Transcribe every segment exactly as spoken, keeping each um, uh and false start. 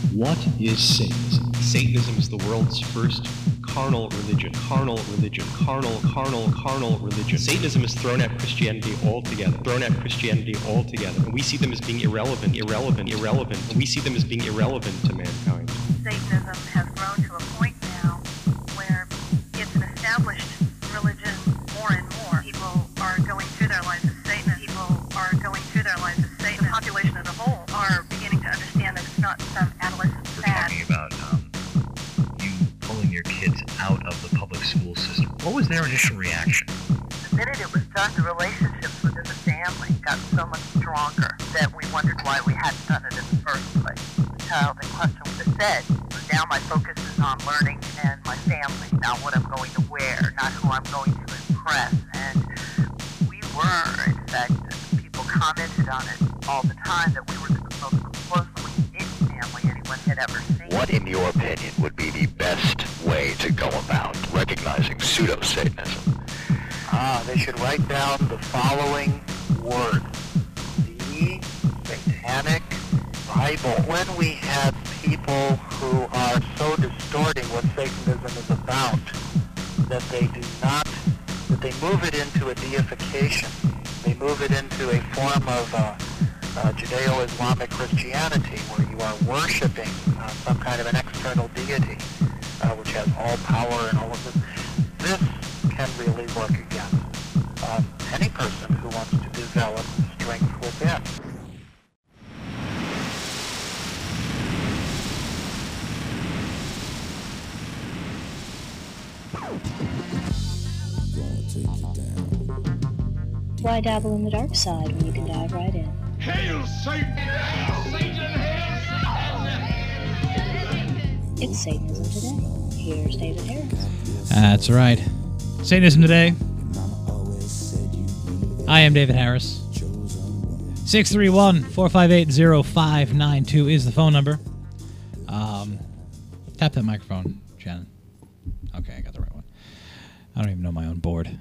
What is Satanism? Satanism is the world's first carnal religion. Carnal religion. Carnal, carnal, carnal religion. Satanism is thrown at Christianity altogether. Thrown at Christianity altogether. And we see them as being irrelevant, irrelevant, irrelevant. And we see them as being irrelevant to mankind. Satanism has grown to a point now where it's an established religion more and more. People are going through their lives as Satanists. People are going through their lives as Satanists. The population as a whole are beginning to understand that it's not some adolescent fad. Talking about um, you pulling your kids out of the public school system. What was their initial reaction? The minute it was done, the relationships within the family got so much stronger that we wondered why we hadn't done it in the first place. The child in question was said, now my focus is on learning and my family, not what I'm going to wear, not who I'm going to impress. And we were, in fact, people commented on it all the time that we were the most closely knit family anyone had ever seen. What, in your opinion, would be the best way to go about recognizing pseudo-Satanism? Ah, they should write down the following words. The Satanic Bible. When we have people who are so distorting what Satanism is about that they do not, that they move it into a deification. They move it into a form of uh, uh, Judeo-Islamic Christianity where you are worshiping uh, some kind of an external deity uh, which has all power and all of this. This can really work against um, any person who wants to develop strength within. Why dabble in the dark side when you can dive right in? Hail Satan! Hail Satan! Hail Satan! It's Satanism Today. Here's David Harris. That's right. Satanism Today. I am David Harris. six three one, four five eight, zero five nine two is the phone number. Um, tap that microphone, Shannon. Okay, I got the right one. I don't even know my own board.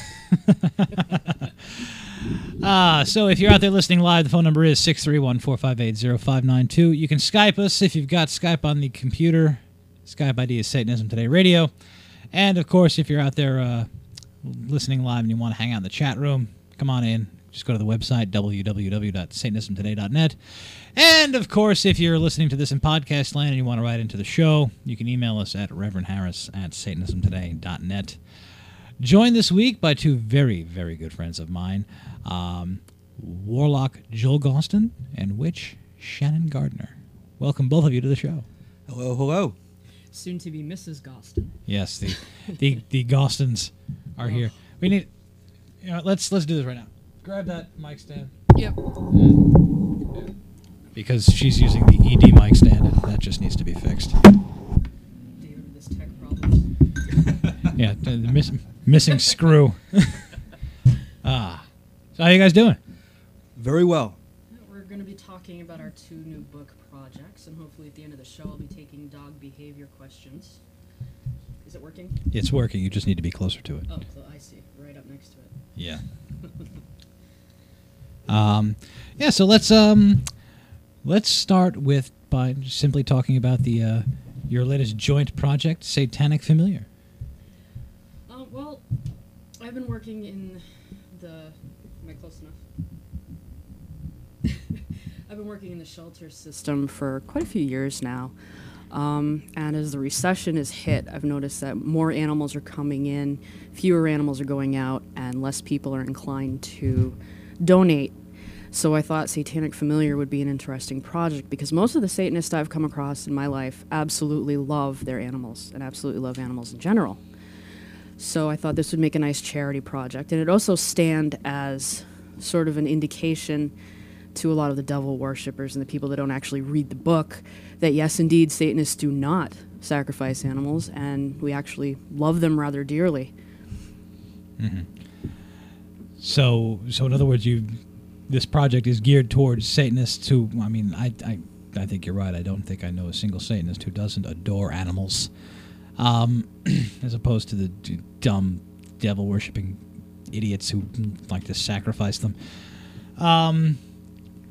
uh, so if you're out there listening live, the phone number is six three one, four five eight, zero five nine two. You can Skype us if you've got Skype on the computer. Skype I D is Satanism Today Radio. And, of course, if you're out there uh, listening live and you want to hang out in the chat room, come on in. Just go to the website, w w w dot satanism today dot net. And, of course, if you're listening to this in podcast land and you want to write into the show, you can email us at reverend harris at satanism today dot net. Joined this week by two very, very good friends of mine, um, Warlock Joel Gostin and Witch Shannon Gardner. Welcome, both of you, to the show. Hello, hello. Soon to be Missus Gostin. Yes, the the, the Gostins are Oh. here. We need. You know, let's let's do this right now. Grab that mic stand. Yep. Because she's using the E D mic stand, and that just needs to be fixed. David, this tech problem. Yeah, the miss, missing screw. ah, so how you guys doing? Very well. We're going to be talking about our two new book projects, and hopefully at the end of the show I'll be taking dog behavior questions. Is it working? It's working. You just need to be closer to it. Oh, so I see. Right up next to it. Yeah. um, yeah. So let's um, let's start with by simply talking about the uh, your latest joint project, Satanic Familiar. Uh, well, I've been working in the. Am I close enough? I've been working in the shelter system for quite a few years now. Um, and as the recession has hit, I've noticed that more animals are coming in, fewer animals are going out, and less people are inclined to donate. So I thought Satanic Familiar would be an interesting project because most of the Satanists I've come across in my life absolutely love their animals and absolutely love animals in general. So I thought this would make a nice charity project, and it also stand as sort of an indication to a lot of the devil worshippers and the people that don't actually read the book that yes, indeed, Satanists do not sacrifice animals, and we actually love them rather dearly. Mm-hmm. So, so in other words, you this project is geared towards Satanists who, I mean, I, I, I think you're right. I don't think I know a single Satanist who doesn't adore animals, um, as opposed to the d- dumb devil worshipping idiots who like to sacrifice them. Um.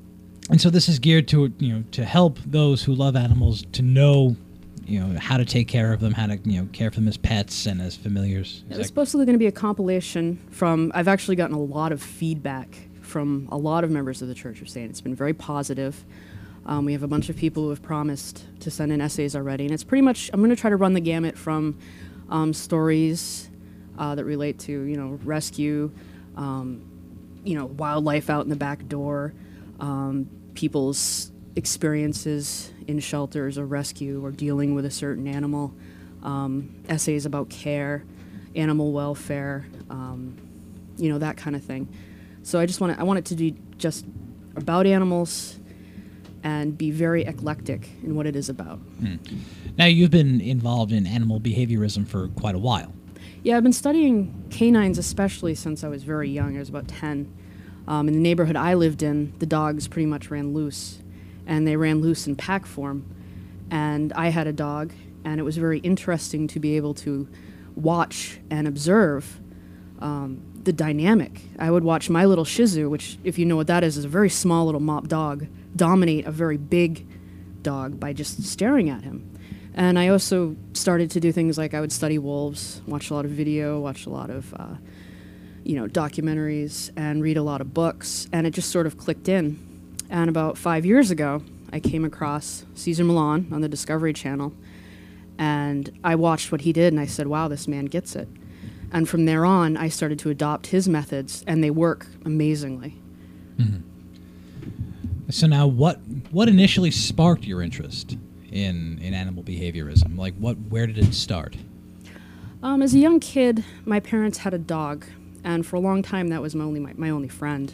and so this is geared to, you know, to help those who love animals to know, you know, how to take care of them, how to, you know, care for them as pets and as familiars. It's supposedly going to be a compilation from, I've actually gotten a lot of feedback from a lot of members of the church who are saying it's been very positive. Um, we have a bunch of people who have promised to send in essays already, and it's pretty much, I'm going to try to run the gamut from um, stories uh, that relate to, you know, rescue, um, you know, wildlife out in the back door, um, people's experiences in shelters or rescue or dealing with a certain animal, um, essays about care, animal welfare, um, you know, that kind of thing. So I just want to, I want it to be just about animals and be very eclectic in what it is about. Hmm. Now, you've been involved in animal behaviorism for quite a while. Yeah, I've been studying canines especially since I was very young. I was about ten. Um, in the neighborhood I lived in, the dogs pretty much ran loose, and they ran loose in pack form. And I had a dog, and it was very interesting to be able to watch and observe um, the dynamic. I would watch my little Shih Tzu, which, if you know what that is, is a very small little mop dog, dominate a very big dog by just staring at him. And I also started to do things like I would study wolves, watch a lot of video, watch a lot of, uh, you know, documentaries, and read a lot of books, and it just sort of clicked in. And about five years ago, I came across Cesar Millan on the Discovery Channel, and I watched what he did, and I said, wow, this man gets it. And from there on, I started to adopt his methods, and they work amazingly. Mm-hmm. So now, what what initially sparked your interest in, in animal behaviorism? Like, what where did it start? Um, as a young kid, my parents had a dog, and for a long time, that was my only my, my only friend.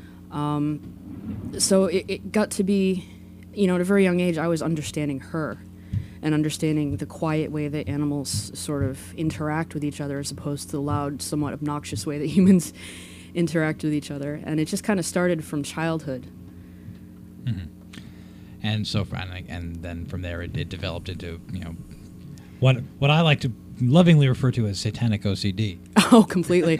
Um, so it, it got to be, you know, at a very young age, I was understanding her and understanding the quiet way that animals sort of interact with each other as opposed to the loud, somewhat obnoxious way that humans interact with each other. And it just kind of started from childhood. Mm-hmm. And so, for, and then from there, it, it developed into, you know, what what I like to lovingly refer to as satanic O C D. Oh, completely.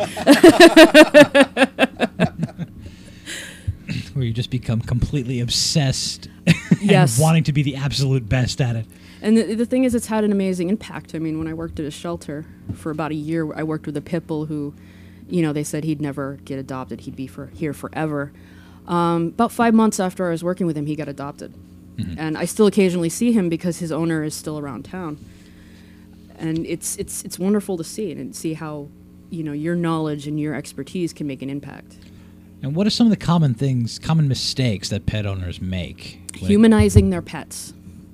Where you just become completely obsessed and yes. wanting to be the absolute best at it. And the, the thing is, it's had an amazing impact. I mean, when I worked at a shelter for about a year, I worked with a pit bull who, you know, they said he'd never get adopted. He'd be for here forever. Um, about five months after I was working with him, he got adopted. Mm-hmm. And I still occasionally see him because his owner is still around town. And it's it's it's wonderful to see and see how, you know, your knowledge and your expertise can make an impact. And what are some of the common things, common mistakes that pet owners make? Humanizing their pets.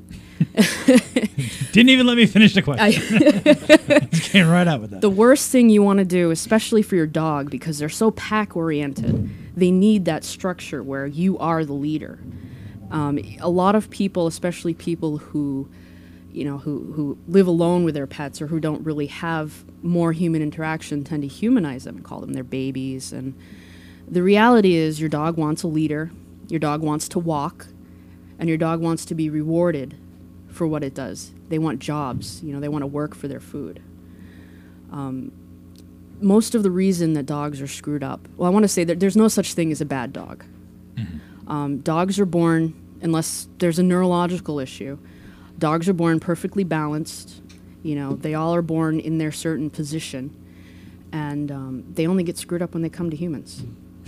Didn't even let me finish the question. Came right out with that. The worst thing you want to do, especially for your dog, because they're so pack-oriented, they need that structure where you are the leader. Um, a lot of people, especially people who, you know, who, who live alone with their pets or who don't really have more human interaction, tend to humanize them and call them their babies. And the reality is your dog wants a leader, your dog wants to walk, and your dog wants to be rewarded for what it does. They want jobs, you know, they want to work for their food. Um, most of the reason that dogs are screwed up, well, I want to say that there's no such thing as a bad dog. Mm-hmm. Um, dogs are born, unless there's a neurological issue, dogs are born perfectly balanced. You know, they all are born in their certain position, and um, they only get screwed up when they come to humans.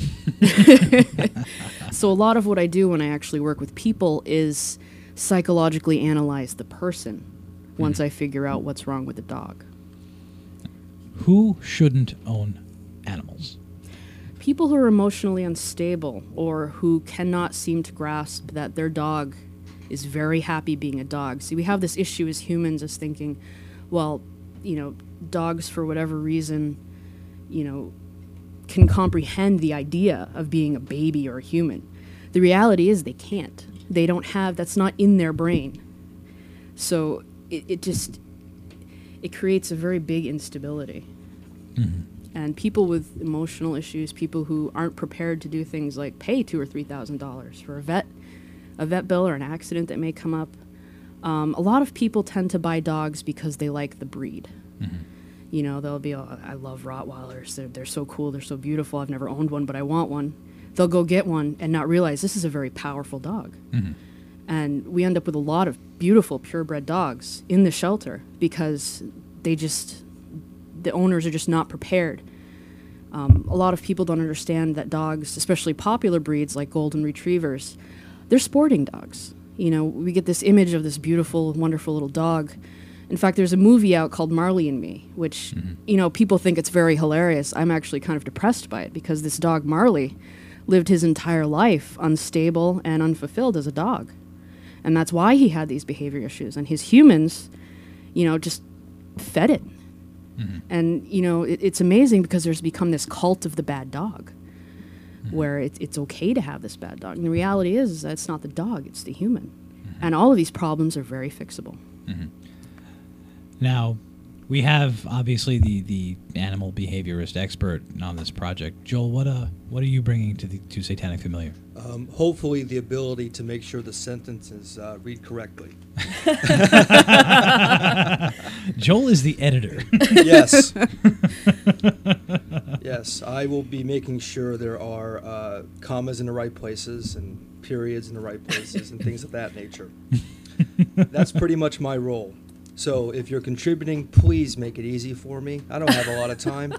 So a lot of what I do when I actually work with people is psychologically analyze the person once I figure out what's wrong with the dog. Who shouldn't own animals? People who are emotionally unstable or who cannot seem to grasp that their dog is very happy being a dog. See, we have this issue as humans as thinking, well, you know, dogs for whatever reason, you know, can comprehend the idea of being a baby or a human. The reality is they can't. They don't have, that's not in their brain. So it, it just, it creates a very big instability. Mm-hmm. And people with emotional issues, people who aren't prepared to do things like pay two or three thousand dollars for a vet, a vet bill or an accident that may come up. Um, a lot of people tend to buy dogs because they like the breed. Mm-hmm. You know, they'll be, oh, I love Rottweilers. They're they're so cool. They're so beautiful. I've never owned one, but I want one. they'll go get one and not realize this is a very powerful dog. Mm-hmm. And we end up with a lot of beautiful purebred dogs in the shelter because they just, the owners are just not prepared. Um, a lot of people don't understand that dogs, especially popular breeds like golden retrievers, they're sporting dogs. You know, we get this image of this beautiful, wonderful little dog. In fact, there's a movie out called Marley and Me, which, mm-hmm. you know, people think it's very hilarious. I'm actually kind of depressed by it because this dog, Marley, lived his entire life unstable and unfulfilled as a dog. And that's why he had these behavior issues. And his humans, you know, just fed it. Mm-hmm. And, you know, it, it's amazing because there's become this cult of the bad dog, mm-hmm. where it, it's okay to have this bad dog. And the reality is, is that it's not the dog, it's the human. Mm-hmm. And all of these problems are very fixable. Mm-hmm. Now, we have, obviously, the, the animal behaviorist expert on this project. Joel, what uh, what are you bringing to the to Satanic Familiar? Um, hopefully the ability to make sure the sentences uh, read correctly. Joel is the editor. Yes. Yes, I will be making sure there are uh, commas in the right places and periods in the right places and things of that nature. That's pretty much my role. So if you're contributing, please make it easy for me. I don't have a lot of time.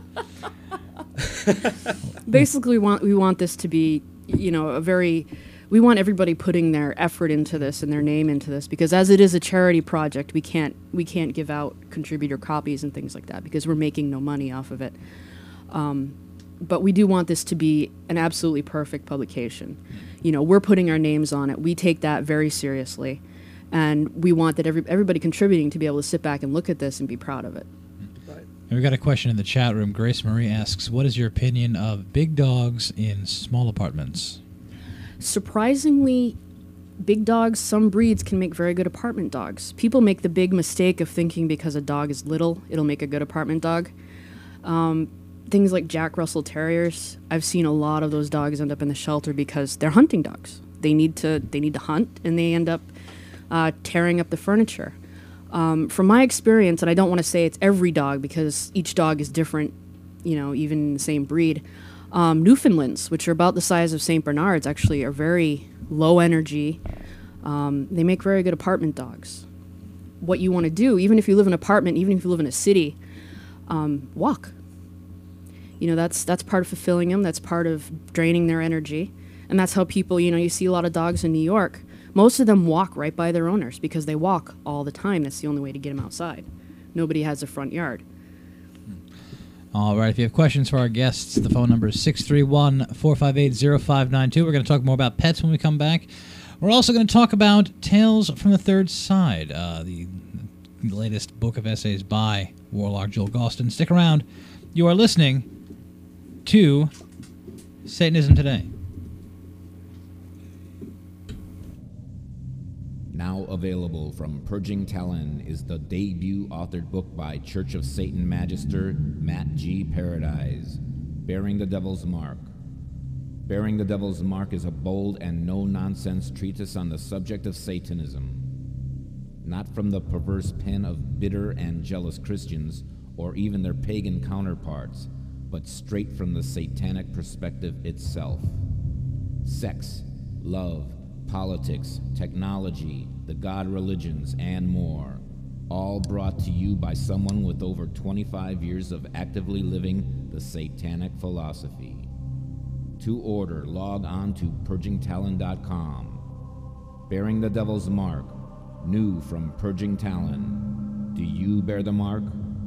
Basically, we want, we want this to be, you know, a very, we want everybody putting their effort into this and their name into this, because as it is a charity project, we can't we can't give out contributor copies and things like that because we're making no money off of it. Um, but we do want this to be an absolutely perfect publication. You know, we're putting our names on it. We take that very seriously. And we want that every, everybody contributing to be able to sit back and look at this and be proud of it. Right. We've got a question in the chat room. Grace Marie asks, what is your opinion of big dogs in small apartments? Surprisingly, big dogs, some breeds can make very good apartment dogs. People make the big mistake of thinking because a dog is little, it'll make a good apartment dog. Um, things like Jack Russell Terriers, I've seen a lot of those dogs end up in the shelter because they're hunting dogs. They need to, they need to hunt, and they end up Uh, tearing up the furniture. Um, from my experience, and I don't want to say it's every dog because each dog is different, you know, even in the same breed, um, Newfoundlands, which are about the size of Saint Bernards, actually are very low energy. Um, they make very good apartment dogs. What you want to do, even if you live in an apartment, even if you live in a city, um, walk. You know, that's that's part of fulfilling them. That's part of draining their energy. And that's how people, you know, you see a lot of dogs in New York. Most of them walk right by their owners because they walk all the time. That's the only way to get them outside. Nobody has a front yard. All right. If you have questions for our guests, the phone number is six three one, four five eight, zero five nine two. We're going to talk more about pets when we come back. We're also going to talk about Tales from the Third Side, uh, the latest book of essays by Warlock Joel Galston. Stick around. You are listening to Satanism Today. Now available from Purging Talon is the debut authored book by Church of Satan Magister Matt G. Paradise, Bearing the Devil's Mark. Bearing the Devil's Mark is a bold and no-nonsense treatise on the subject of Satanism, not from the perverse pen of bitter and jealous Christians or even their pagan counterparts, but straight from the satanic perspective itself. Sex, love, politics, technology, the god religions, and more, all brought to you by someone with over twenty-five years of actively living the satanic philosophy. To order, log on to purging talon dot com. Bearing the Devil's Mark, new from Purging Talon. Do you bear the mark?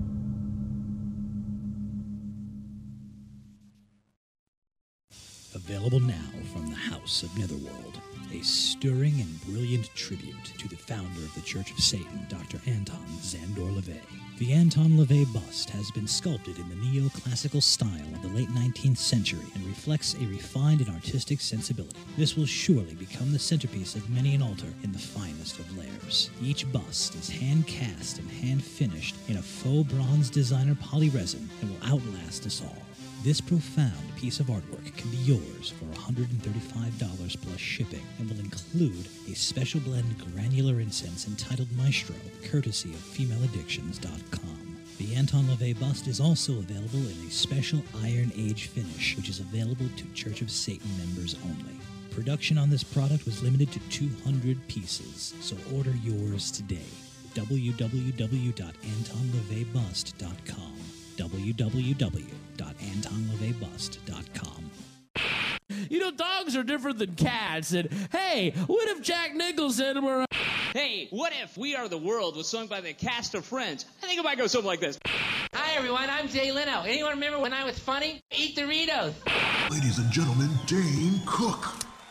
Available now from the House of Netherworld, a stirring and brilliant tribute to the founder of the Church of Satan, Doctor Anton Szandor LaVey. The Anton LaVey bust has been sculpted in the neoclassical style of the late nineteenth century and reflects a refined and artistic sensibility. This will surely become the centerpiece of many an altar in the finest of layers. Each bust is hand-cast and hand-finished in a faux bronze designer polyresin and will outlast us all. This profound piece of artwork can be yours for one hundred thirty-five dollars plus shipping and will include a special blend granular incense entitled Maestro, courtesy of female addictions dot com. The Anton LaVey bust is also available in a special Iron Age finish, which is available to Church of Satan members only. Production on this product was limited to two hundred pieces, so order yours today. w w w dot anton lavey bust dot com w w w dot anton lavey bust dot com. You know, dogs are different than cats, and hey, what if Jack Nicholson were a... Hey, what if We Are the World was sung by the cast of Friends? I think it might go something like this. Hi, everyone, I'm Jay Leno. Anyone remember when I was funny? Eat Doritos. Ladies and gentlemen, Dane Cook.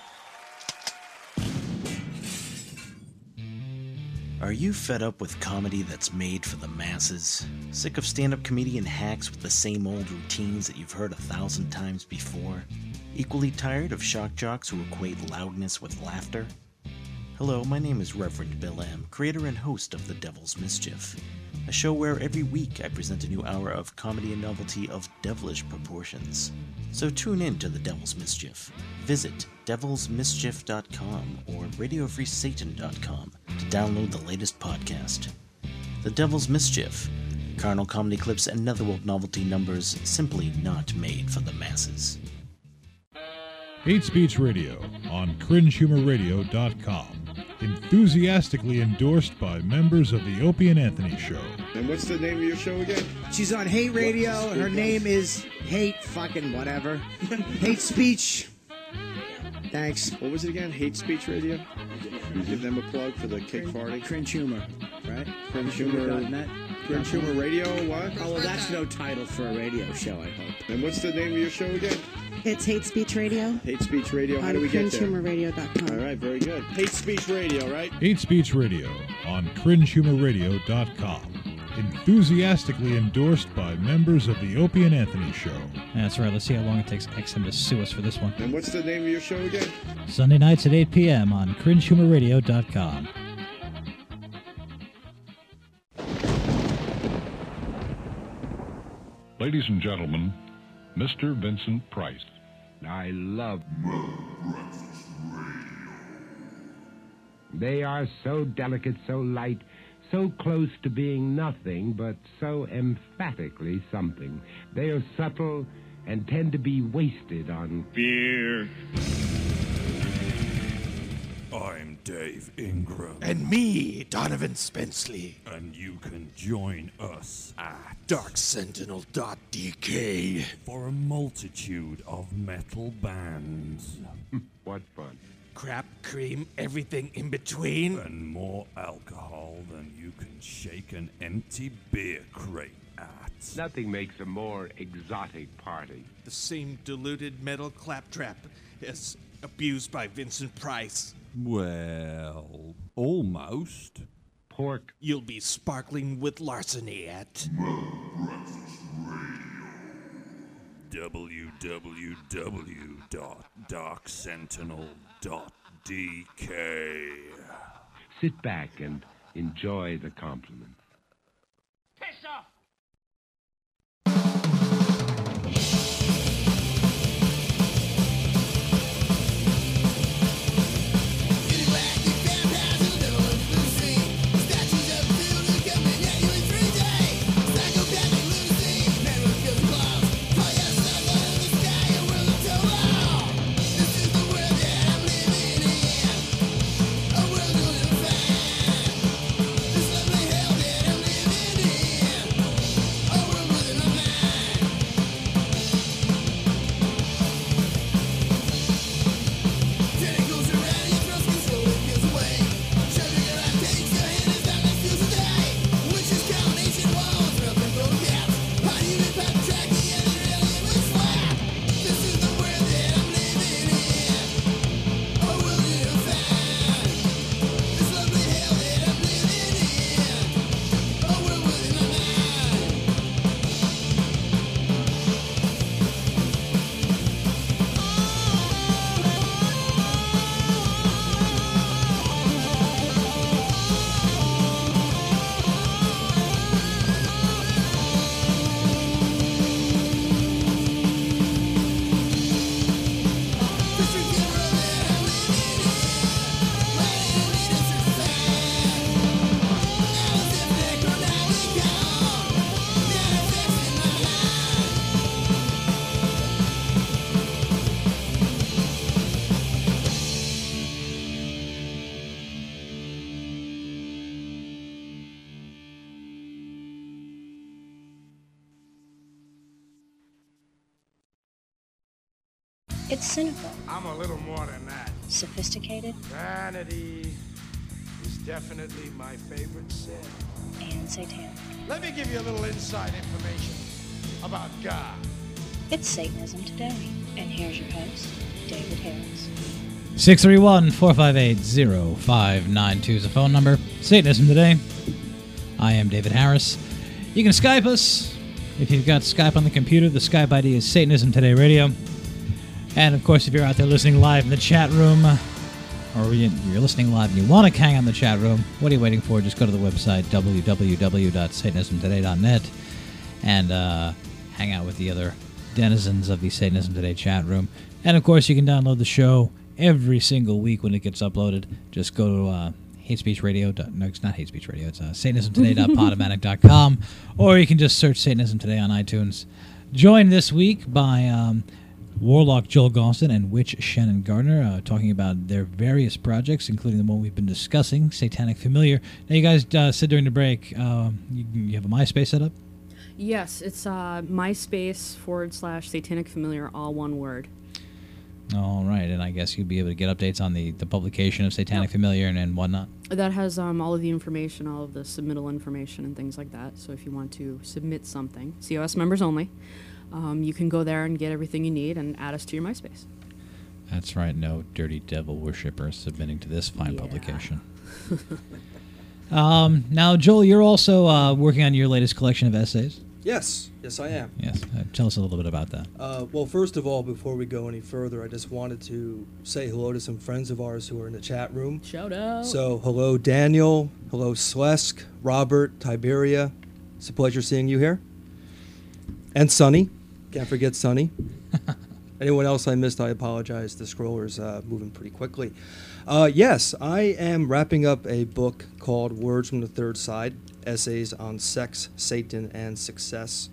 Are you fed up with comedy that's made for the masses? Sick of stand-up comedian hacks with the same old routines that you've heard a thousand times before? Equally tired of shock jocks who equate loudness with laughter? Hello, my name is Reverend Bill M., creator and host of The Devil's Mischief, a show where every week I present a new hour of comedy and novelty of devilish proportions. So tune in to The Devil's Mischief. Visit devils mischief dot com or radio free satan dot com to download the latest podcast. The Devil's Mischief. Carnal comedy clips and Netherworld novelty numbers simply not made for the masses. Hate Speech Radio on cringe humor radio dot com. Enthusiastically endorsed by members of the Opie and Anthony Show. And what's the name of your show again? She's on Hate Radio. Her name is Hate fucking whatever. Hate Speech. Thanks. What was it again? Hate Speech Radio? You give them a plug for the kick party? Cringe Humor, right? Cringe Humor. Net. Cringe Humor Radio, what? Oh, well, that's no title for a radio show, I hope. And what's the name of your show again? It's Hate Speech Radio. Hate Speech Radio. How on do we get there? cringe humor radio dot com. All right, very good. Hate Speech Radio, right? Hate Speech Radio on cringe humor radio dot com. Enthusiastically endorsed by members of the Opie and Anthony Show. That's right. Let's see how long it takes X M to sue us for this one. And what's the name of your show again? Sunday nights at eight p.m. on cringe humor radio dot com. Ladies and gentlemen, Mister Vincent Price. I love They are so delicate, so light, so close to being nothing, but so emphatically something. They are subtle and tend to be wasted on beer. I'm Dave Ingram. And me, Donovan Spenceley. And you can join us at dark sentinel dot d k for a multitude of metal bands. What fun. Crap, cream, everything in between. And more alcohol than you can shake an empty beer crate at. Nothing makes a more exotic party. The same diluted metal claptrap as abused by Vincent Price. Well, almost. Pork. You'll be sparkling with larceny at w w w dot dark sentinel dot d k. Sit back and enjoy the compliment. Piss off! This lovely hell there It's cynical. I'm a little more than that. Sophisticated. Vanity is definitely my favorite sin. And satanic. Let me give you a little inside information about God. It's Satanism Today. And here's your host, David Harris. six three one, four five eight, zero five nine two is the phone number. Satanism Today. I am David Harris. You can Skype us. If you've got Skype on the computer, the Skype I D is Satanism Today Radio. And, of course, if you're out there listening live in the chat room, or you're listening live and you want to hang on the chat room, what are you waiting for? Just go to the website, w w w dot satanism today dot net, and uh, hang out with the other denizens of the Satanism Today chat room. And, of course, you can download the show every single week when it gets uploaded. Just go to uh, Hate Speech Radio. No, it's not Hate Speech Radio. It's uh, satanism today dot podomatic dot com, or you can just search Satanism Today on iTunes. Joined this week by um, Warlock Joel Galston and Witch Shannon Gardner, uh, talking about their various projects, including the one we've been discussing, Satanic Familiar. Now, you guys uh, said during the break uh, you, you have a MySpace set up? Yes, it's uh, MySpace forward slash Satanic Familiar, all one word. All right, and I guess you'll be able to get updates on the, the publication of Satanic yep. Familiar and, and whatnot? That has um, all of the information, all of the submittal information and things like that. So if you want to submit something, C O S members only, um, you can go there and get everything you need and add us to your MySpace. That's right, no dirty devil worshippers submitting to this fine yeah. publication. um, now, Joel, you're also uh, working on your latest collection of essays. Yes, yes I am. Yes, uh, tell us a little bit about that. Uh, well, first of all, before we go any further, I just wanted to say hello to some friends of ours who are in the chat room. Shout out. So, hello Daniel, hello Slesk, Robert, Tiberia. It's a pleasure seeing you here. And Sonny. Can't forget Sonny. Anyone else I missed, I apologize. The scroller's uh, moving pretty quickly. Uh, yes, I am wrapping up a book called Words from the Third Side, Essays on Sex, Satan, and Success.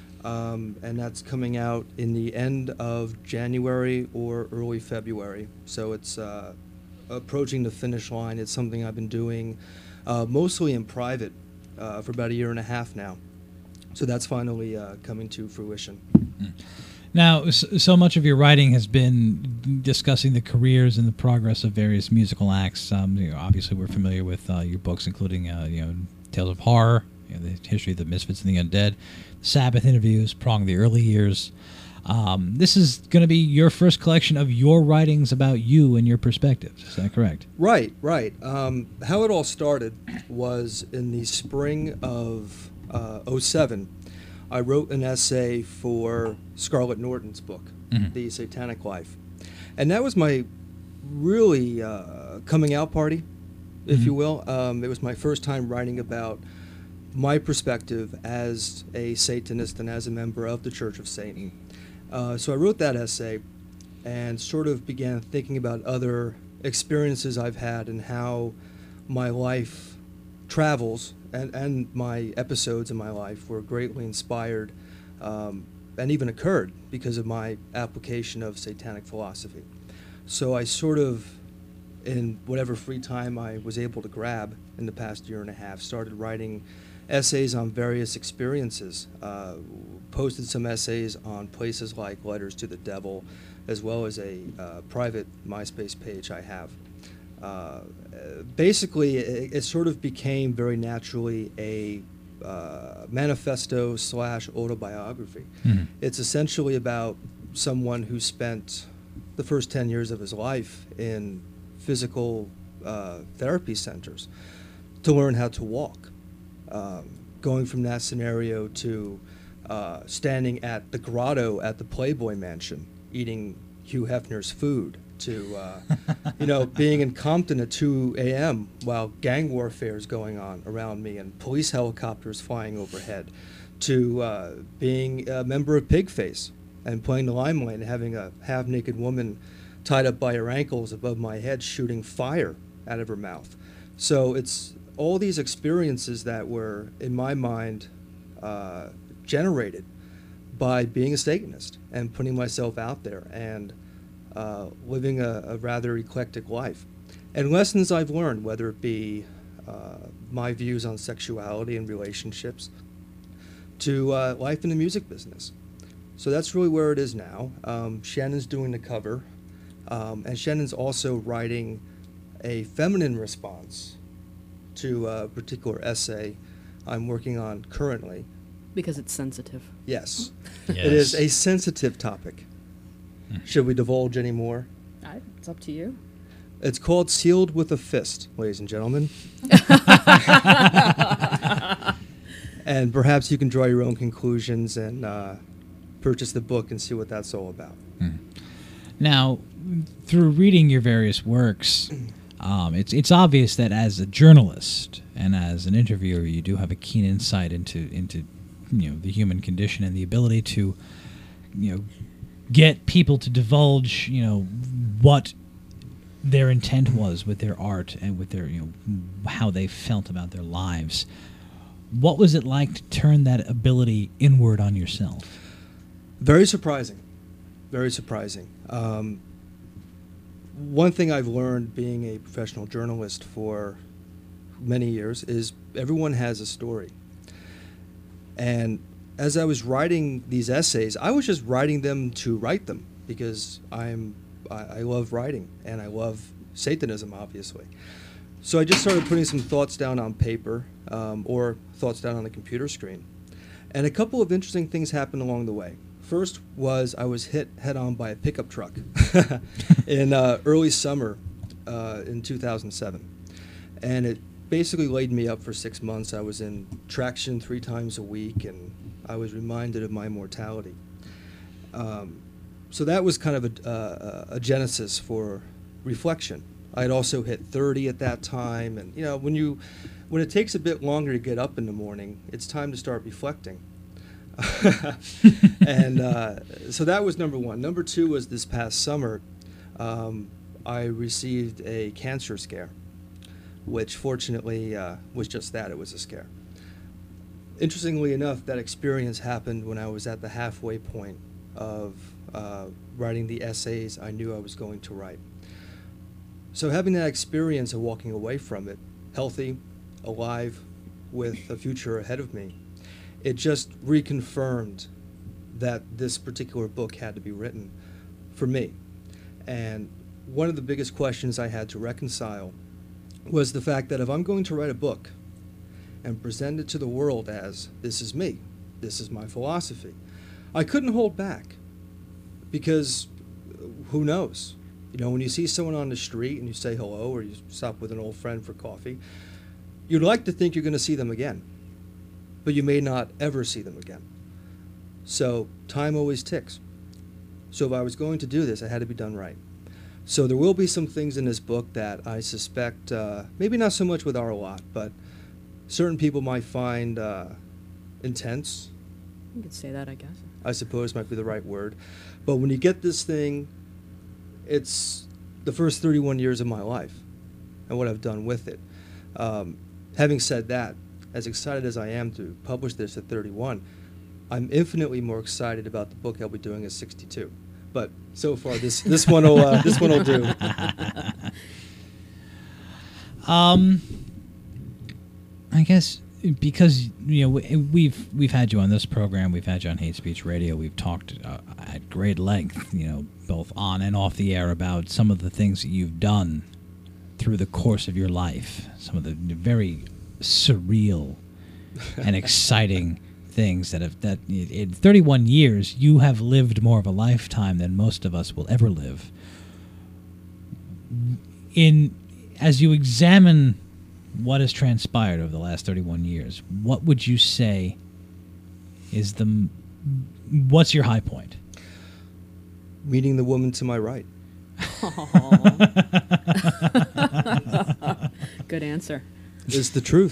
Um, and that's coming out in the end of January or early February. So it's uh, approaching the finish line. It's something I've been doing uh, mostly in private uh, for about a year and a half now. So that's finally uh, coming to fruition. Mm. Now, so much of your writing has been discussing the careers and the progress of various musical acts. Um, you know, obviously, we're familiar with uh, your books, including uh, you know, Tales of Horror, you know, the history of the Misfits and the Undead, Sabbath interviews, Prong the Early Years. Um, this is going to be your first collection of your writings about you and your perspectives. Is that correct? Right, right. Um, how it all started was in the spring of uh, oh seven. I wrote an essay for Scarlett Norton's book, mm-hmm. The Satanic Life. And that was my really uh, coming out party, if mm-hmm. you will. Um, it was my first time writing about my perspective as a Satanist and as a member of the Church of Satan. Uh, so I wrote that essay and sort of began thinking about other experiences I've had and how my life travels and, and my episodes in my life were greatly inspired um, and even occurred because of my application of satanic philosophy. So I sort of, in whatever free time I was able to grab in the past year and a half, started writing essays on various experiences, uh, posted some essays on places like Letters to the Devil, as well as a uh, private MySpace page I have. Uh, basically, it, it sort of became very naturally a uh, manifesto slash autobiography. Mm-hmm. It's essentially about someone who spent the first ten years of his life in physical uh, therapy centers to learn how to walk. Um, going from that scenario to uh, standing at the grotto at the Playboy Mansion, eating Hugh Hefner's food, to uh, you know, being in Compton at two a m while gang warfare is going on around me and police helicopters flying overhead, to uh, being a member of Pigface and playing the limelight and having a half-naked woman tied up by her ankles above my head shooting fire out of her mouth. So it's all these experiences that were, in my mind, uh, generated by being a Satanist and putting myself out there and uh, living a, a rather eclectic life. And lessons I've learned, whether it be uh, my views on sexuality and relationships, to uh, life in the music business. So that's really where it is now. Um, Shannon's doing the cover, um, and Shannon's also writing a feminine response to a particular essay I'm working on currently. Because it's sensitive. Yes. Yes. It is a sensitive topic. Should we divulge any more? I, it's up to you. It's called Sealed with a Fist, ladies and gentlemen. And perhaps you can draw your own conclusions and uh, purchase the book and see what that's all about. Now, through reading your various works, um, it's it's obvious that as a journalist and as an interviewer, you do have a keen insight into into you know the human condition and the ability to you know get people to divulge you know what their intent was with their art and with their you know how they felt about their lives. What was it like to turn that ability inward on yourself? Very surprising. Very surprising. Um, one thing I've learned being a professional journalist for many years is everyone has a story. And as I was writing these essays, I was just writing them to write them because I'm I, I love writing and I love Satanism, obviously. So I just started putting some thoughts down on paper um, or thoughts down on the computer screen. And a couple of interesting things happened along the way. First was I was hit head-on by a pickup truck in uh, early summer uh, in two thousand seven. And it basically laid me up for six months. I was in traction three times a week, and I was reminded of my mortality. Um, so that was kind of a, uh, a genesis for reflection. I had also hit thirty at that time, and you know, when you, when it takes a bit longer to get up in the morning, it's time to start reflecting. And uh, so that was number one. Number two was this past summer, um, I received a cancer scare, which fortunately uh, was just that. It was a scare. Interestingly enough, that experience happened when I was at the halfway point of uh, writing the essays I knew I was going to write. So having that experience of walking away from it, healthy, alive, with a future ahead of me, it just reconfirmed that this particular book had to be written for me. And one of the biggest questions I had to reconcile was the fact that if I'm going to write a book and present it to the world as, this is me, this is my philosophy, I couldn't hold back, because who knows? You know, when you see someone on the street and you say hello, or you stop with an old friend for coffee, you'd like to think you're going to see them again, but you may not ever see them again. So time always ticks. So if I was going to do this, it had to be done right. So there will be some things in this book that I suspect, uh, maybe not so much with our lot, but certain people might find uh, intense. You could say that, I guess. I suppose might be the right word. But when you get this thing, it's the first thirty-one years of my life and what I've done with it. Um, having said that, as excited as I am to publish this at thirty-one, I'm infinitely more excited about the book I'll be doing at sixty-two. But so far, this this one will uh, this one will do. Um, I guess because you know we've we've had you on this program, we've had you on Hate Speech Radio, we've talked uh, at great length, you know, both on and off the air about some of the things that you've done through the course of your life, some of the very surreal and exciting things that have that in thirty-one years you have lived more of a lifetime than most of us will ever live. In as you examine what has transpired over the last thirty-one years, what would you say is the what's your high point? Meeting the woman to my right. Good answer. Is the truth.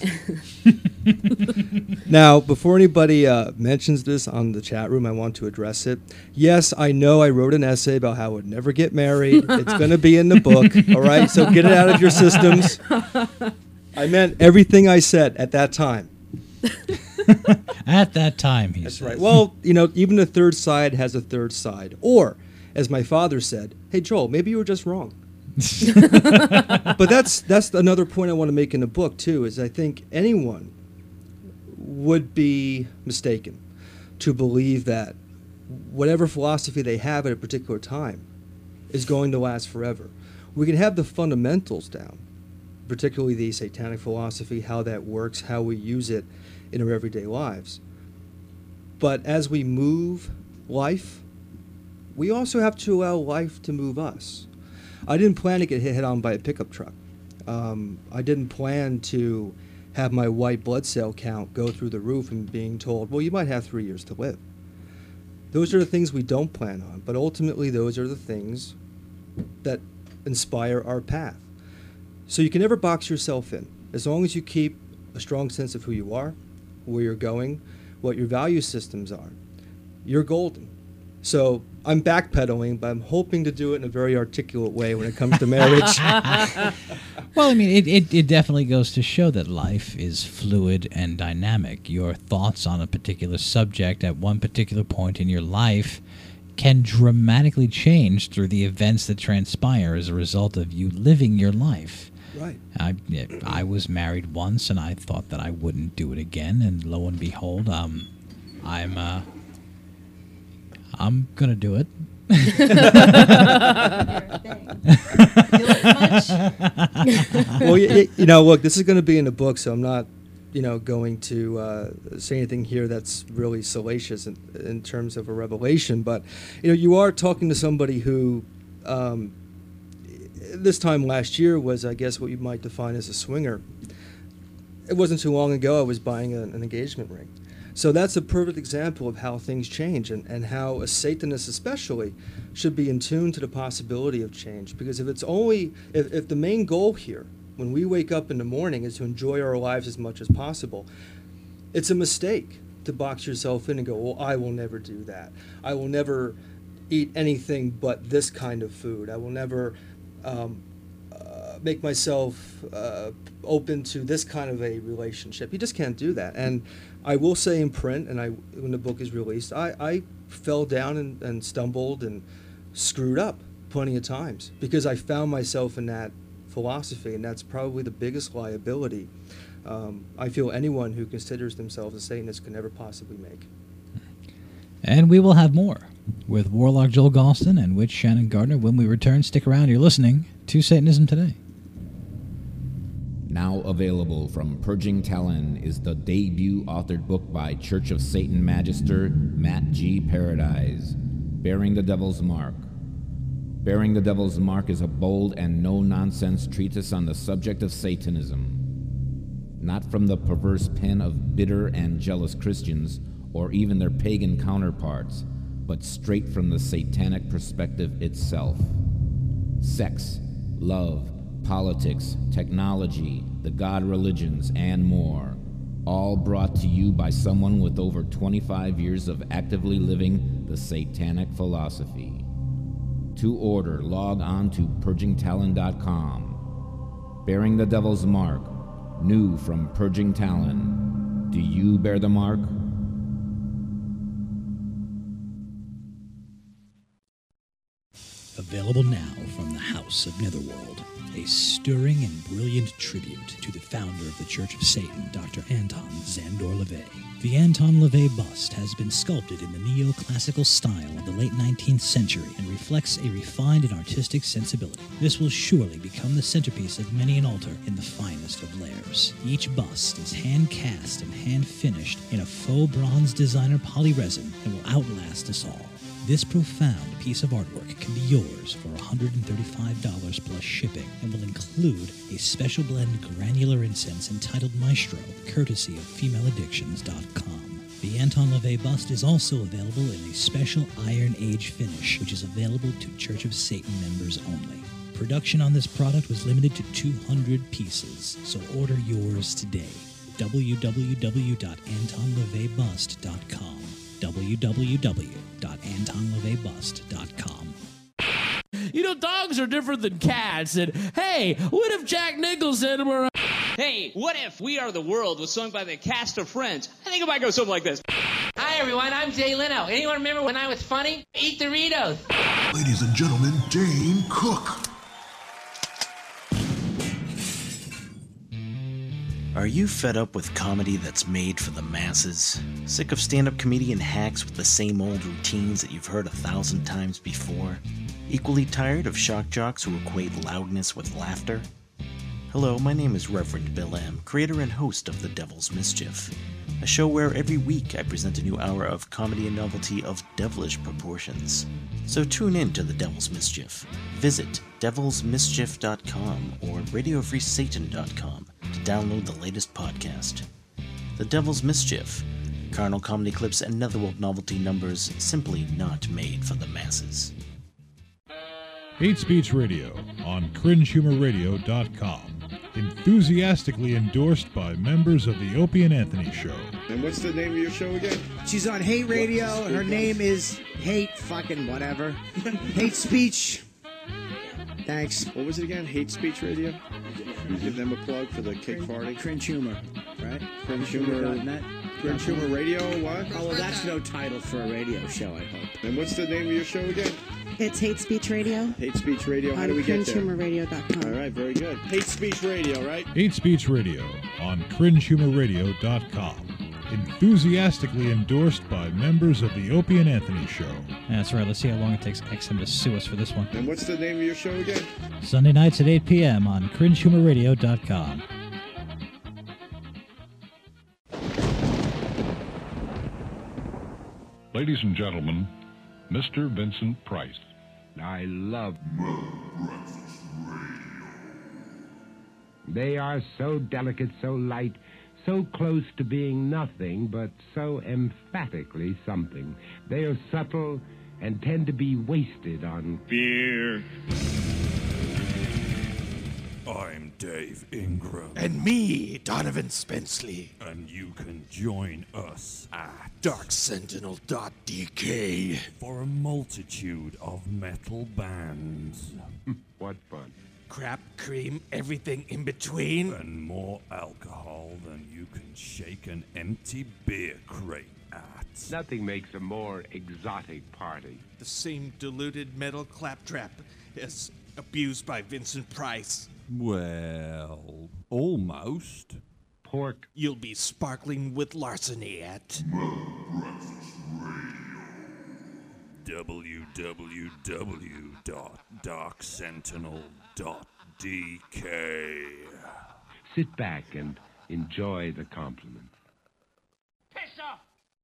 Now, before anybody uh, mentions this on the chat room, I want to address it. Yes, I know I wrote an essay about how I would never get married. It's going to be in the book, all right? So get it out of your systems. I meant everything I said at that time. At that time, he That's says. right. Well, you know, even the third side has a third side. Or, as my father said, hey, Joel, maybe you were just wrong. But that's that's another point I want to make in the book too, is I think anyone would be mistaken to believe that whatever philosophy they have at a particular time is going to last forever. We can have the fundamentals down, particularly the satanic philosophy, how that works, how we use it in our everyday lives. But as we move life, we also have to allow life to move us. I didn't plan to get hit head on by a pickup truck. Um, I didn't plan to have my white blood cell count go through the roof and being told, well, you might have three years to live. Those are the things we don't plan on, but ultimately those are the things that inspire our path. So you can never box yourself in. As long as you keep a strong sense of who you are, where you're going, what your value systems are, you're golden. So I'm backpedaling, but I'm hoping to do it in a very articulate way when it comes to marriage. Well, I mean, it, it, it definitely goes to show that life is fluid and dynamic. Your thoughts on a particular subject at one particular point in your life can dramatically change through the events that transpire as a result of you living your life. Right. I, I was married once, and I thought that I wouldn't do it again, and lo and behold, um, I'm uh, I'm gonna do it. Well, you, you know, look, this is going to be in the book, so I'm not, you know, going to uh, say anything here that's really salacious in, in terms of a revelation. But, you know, you are talking to somebody who, um, this time last year was, I guess, what you might define as a swinger. It wasn't too long ago I was buying a, an engagement ring. So that's a perfect example of how things change, and, and how a Satanist especially should be in tune to the possibility of change. Because if it's only, if, if the main goal here, when we wake up in the morning, is to enjoy our lives as much as possible, it's a mistake to box yourself in and go, well, I will never do that. I will never eat anything but this kind of food. I will never um, uh, make myself uh, open to this kind of a relationship. You just can't do that. And I will say in print, and I, when the book is released, I, I fell down and, and stumbled and screwed up plenty of times because I found myself in that philosophy, and that's probably the biggest liability um, I feel anyone who considers themselves a Satanist can ever possibly make. And we will have more with Warlock Joel Galston and Witch Shannon Gardner when we return. Stick around. You're listening to Satanism Today. Now available from Purging Talon is the debut authored book by Church of Satan Magister Matt G. Paradise, Bearing the Devil's Mark. Bearing the Devil's Mark is a bold and no-nonsense treatise on the subject of Satanism. Not from the perverse pen of bitter and jealous Christians or even their pagan counterparts, but straight from the satanic perspective itself. Sex, love, politics, technology, the god religions, and more, all brought to you by someone with over twenty-five years of actively living the satanic philosophy. To order, log on to purging talon dot com. Bearing the Devil's Mark, new from Purging Talon. Do you bear the mark? Available now from the House of Netherworld, a stirring and brilliant tribute to the founder of the Church of Satan, Doctor Anton Szandor LaVey. The Anton LaVey bust has been sculpted in the neoclassical style of the late nineteenth century and reflects a refined and artistic sensibility. This will surely become the centerpiece of many an altar in the finest of layers. Each bust is hand-cast and hand-finished in a faux bronze designer polyresin and will outlast us all. This profound piece of artwork can be yours for one hundred thirty-five dollars plus shipping and will include a special blend granular incense entitled Maestro, courtesy of female addictions dot com. The Anton LaVey bust is also available in a special Iron Age finish, which is available to Church of Satan members only. Production on this product was limited to two hundred pieces, so order yours today. w w w dot anton lavey bust dot com w w w dot anton lavey bust dot com. You know, dogs are different than cats. And hey, what if Jack Nicholson were... Hey, what if We Are the World was sung by the cast of Friends? I think it might go something like this. Hi, everyone. I'm Jay Leno. Anyone remember when I was funny? Eat Doritos. Ladies and gentlemen, Dane Cook. Are you fed up with comedy that's made for the masses? Sick of stand-up comedian hacks with the same old routines that you've heard a thousand times before? Equally tired of shock jocks who equate loudness with laughter? Hello, my name is Reverend Bill M., creator and host of The Devil's Mischief, a show where every week I present a new hour of comedy and novelty of devilish proportions. So tune in to The Devil's Mischief. Visit devils mischief dot com or radio free satan dot com to download the latest podcast. The Devil's Mischief. Carnal comedy clips and Netherworld novelty numbers simply not made for the masses. Hate Speech Radio on cringe humor radio dot com. Enthusiastically endorsed by members of the Opie and Anthony Show. And what's the name of your show again? She's on Hate Radio. Her name is Hate fucking whatever. Hate Speech. Thanks. What was it again? Hate Speech Radio? You give them a plug for the kick party? Cringe Humor, right? Cringe Humor. Net. Cringe Humor Radio, what? Oh, well, that's no title for a radio show, I hope. And what's the name of your show again? It's Hate Speech Radio. Hate Speech Radio. How on do we get there? cringe humor radio dot com. All right, very good. Hate Speech Radio, right? Hate Speech Radio on cringe humor radio dot com. Enthusiastically endorsed by members of the Opie and Anthony Show. That's right. Let's see how long it takes X M to sue us for this one. And what's the name of your show again? Sunday nights at eight p.m. on cringe humor radio dot com. Ladies and gentlemen, Mister Vincent Price. I love They are so delicate, so light, so close to being nothing, but so emphatically something. They are subtle and tend to be wasted on Beer. I'm Dave Ingram. And me, Donovan Spenceley. And you can join us at dark sentinel dot d k for a multitude of metal bands. What fun. Crap, cream, everything in between. And more alcohol than you can shake an empty beer crate at. Nothing makes a more exotic party. The same diluted metal claptrap as abused by Vincent Price. Well, almost. Pork. You'll be sparkling with larceny at w w w dot dark sentinel dot d k. Sit back and enjoy the compliment. Piss off!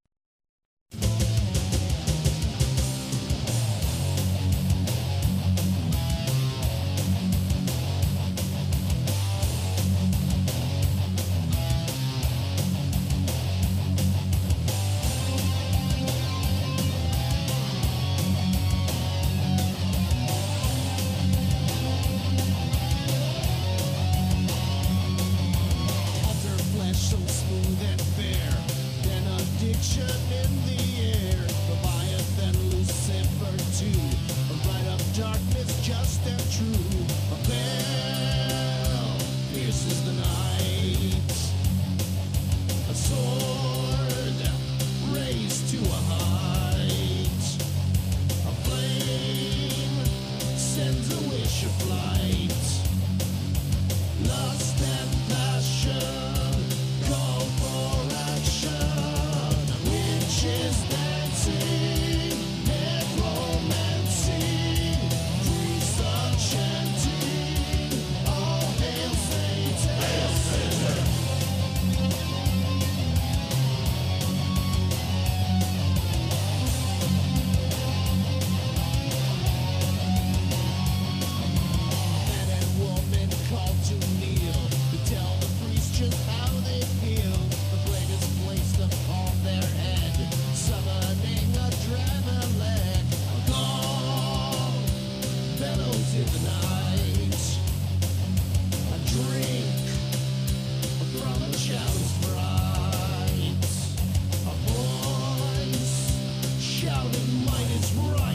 So smooth and fair, then addiction in the air. Leviathan, Lucifer too. A ride of darkness, just and true. A veil pierces the night. A sword raised to a height. A flame sends a wish of flight. Lust and passion. Call for action. Witches dancing, necromancy, priests enchanting. All hail Satan. Hail Satan. Man and woman called to kneel to tell the priest just how they feel. The blade is placed upon their head, summoning a dragon leg. A gong bellows in the night. A drink from a chalice bright. A voice shouting might is right.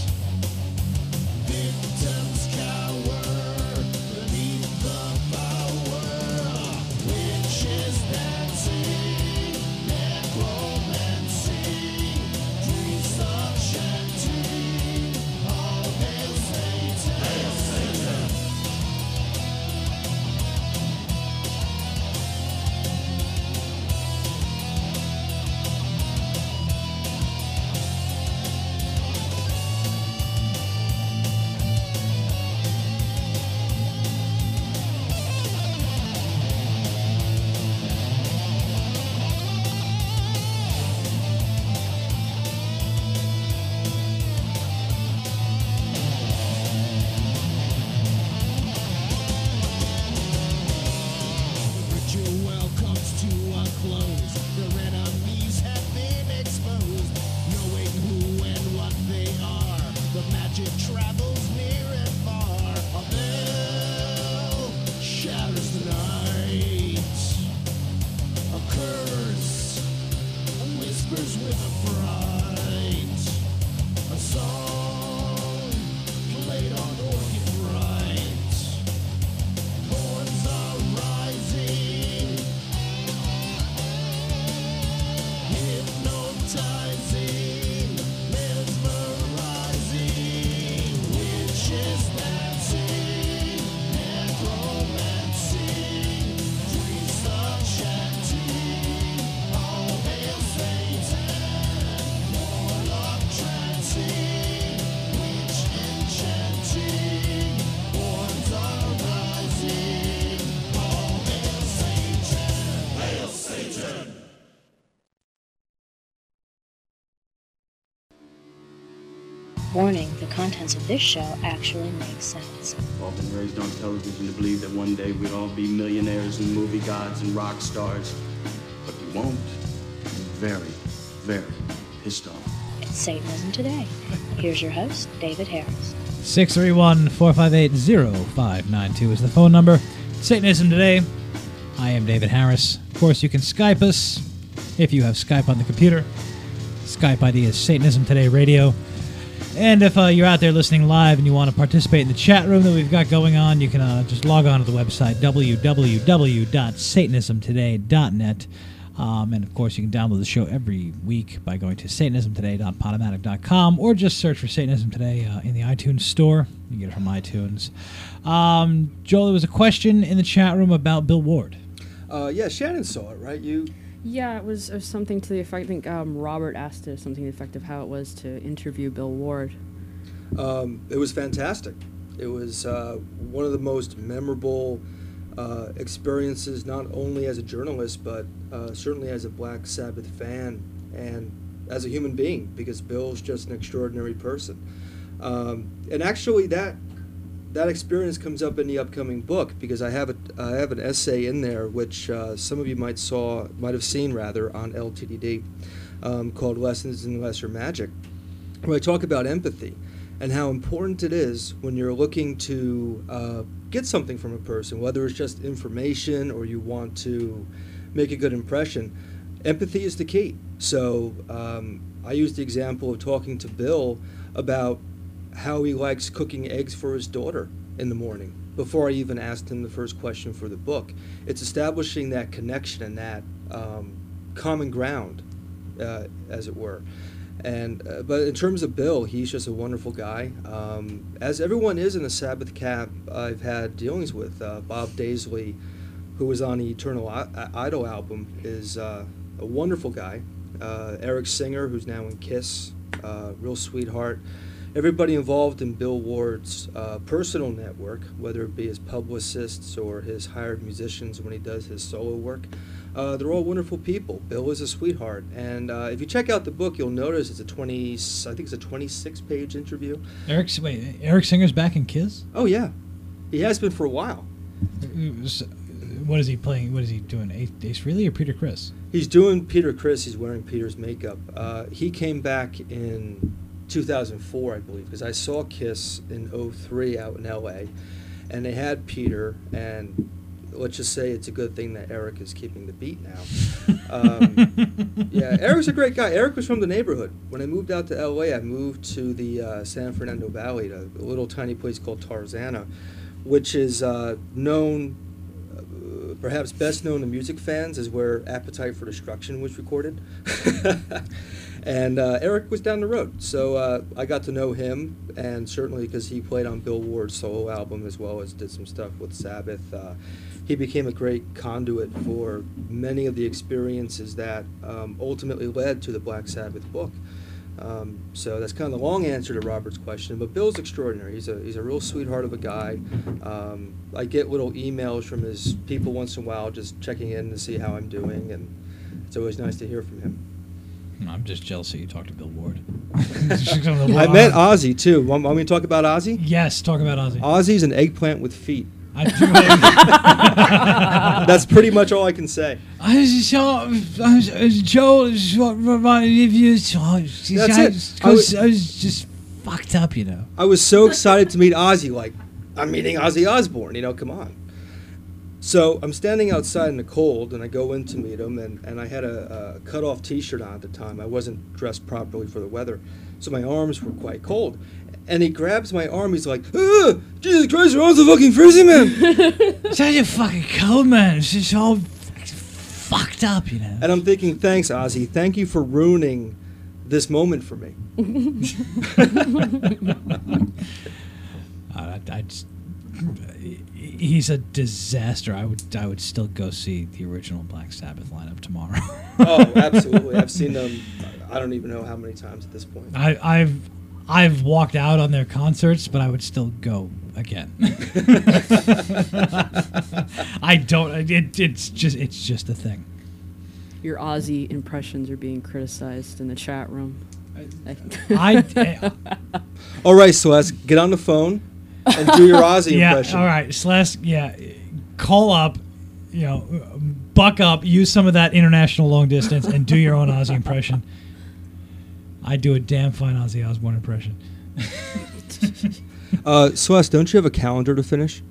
Victims cower beneath the power. Witches dancing, necromancy, priests enchanting. All hail Satan. Hail Satan. Warning, the contents of this show actually make sense. We've all been raised on television to believe that one day we'd all be millionaires and movie gods and rock stars. But we won't. I'm very, very pissed off. It's Satanism Today. Here's your host, David Harris. six three one, four five eight, zero five nine two is the phone number. Satanism Today. I am David Harris. Of course, you can Skype us if you have Skype on the computer. Skype I D is Satanism Today Radio. And if uh, you're out there listening live and you want to participate in the chat room that we've got going on, you can uh, just log on to the website, w w w dot satanism today dot net. Um, and, of course, you can download the show every week by going to satanism today dot podomatic dot com or just search for Satanism Today uh, in the iTunes store. You can get it from iTunes. Um, Joel, there was a question in the chat room about Bill Ward. Uh, yeah, Shannon saw it, right? You... Yeah, it was, it was something to the effect, I think um, Robert asked us something to the effect of how it was to interview Bill Ward. Um, it was fantastic. It was uh, one of the most memorable uh, experiences, not only as a journalist, but uh, certainly as a Black Sabbath fan and as a human being, because Bill's just an extraordinary person. Um, and actually, that that experience comes up in the upcoming book, because I have a I have an essay in there which uh, some of you might saw might have seen rather on L T D D, um, called Lessons in Lesser Magic, where I talk about empathy and how important it is when you're looking to uh, get something from a person, whether it's just information or you want to make a good impression. Empathy is the key. So um, I used the example of talking to Bill about how he likes cooking eggs for his daughter in the morning before I even asked him the first question for the book. It's establishing that connection and that um, common ground, uh, as it were. And uh, but in terms of Bill, he's just a wonderful guy, um, as everyone is in the Sabbath camp I've had dealings with. Uh, Bob Daisley, who was on the Eternal I- Idol album, is uh, a wonderful guy. Uh, Eric Singer, who's now in KISS, uh, real sweetheart. Everybody involved in Bill Ward's uh, personal network, whether it be his publicists or his hired musicians when he does his solo work, uh, they're all wonderful people. Bill is a sweetheart, and uh, if you check out the book, you'll notice it's a twenty, I think it's a twenty-six page interview. Eric, wait, Eric Singer's back in KISS? Oh yeah, he has been for a while. What is he playing? What is he doing? Ace, Ace Frehley or Peter Criss? He's doing Peter Criss. He's wearing Peter's makeup. Uh, he came back in two thousand four, I believe, because I saw KISS in oh three out in L A, and they had Peter, and let's just say it's a good thing that Eric is keeping the beat now. Um, yeah, Eric's a great guy. Eric was from the neighborhood. When I moved out to L A, I moved to the uh, San Fernando Valley, to a little tiny place called Tarzana, which is uh, known, uh, perhaps best known to music fans, as where Appetite for Destruction was recorded. And uh, Eric was down the road, so uh, I got to know him, and certainly because he played on Bill Ward's solo album as well as did some stuff with Sabbath, uh, he became a great conduit for many of the experiences that um, ultimately led to the Black Sabbath book. Um, so that's kind of the long answer to Robert's question, but Bill's extraordinary. He's a he's a real sweetheart of a guy. Um, I get little emails from his people once in a while, just checking in to see how I'm doing, and it's always nice to hear from him. I'm just jealous that you talked to Bill Ward. I met Ozzy, too. Want, want me to talk about Ozzy? Yes, talk about Ozzy. Ozzy's an eggplant with feet. I That's pretty much all I can say. I was so, Joe, if you, That's it. I was, I was just fucked up, you know. I was so excited to meet Ozzy, like, I'm meeting Ozzy Osbourne, you know, come on. So I'm standing outside in the cold, and I go in to meet him, and, and I had a, a cut-off T-shirt on at the time. I wasn't dressed properly for the weather, so my arms were quite cold. And he grabs my arm, he's like, ah, Jesus Christ, your arms are fucking freezing, man! It's not your fucking cold, man. It's just all fucked up, you know. And I'm thinking, thanks, Ozzy. Thank you for ruining this moment for me. uh, I, I just... He's a disaster. I would I would still go see the original Black Sabbath lineup tomorrow. Oh, absolutely. I've seen them, I don't even know how many times at this point. I, I've I've walked out on their concerts, but I would still go again. I don't. It, it's just it's just a thing. Your Ozzy impressions are being criticized in the chat room. I, All right, Celeste, get on the phone and do your Ozzy yeah, impression. all right, Celeste, yeah. Call up, you know, buck up, use some of that international long distance, and do your own Ozzy impression. I do a damn fine Ozzy Osbourne impression. uh, Celeste, don't you have a calendar to finish?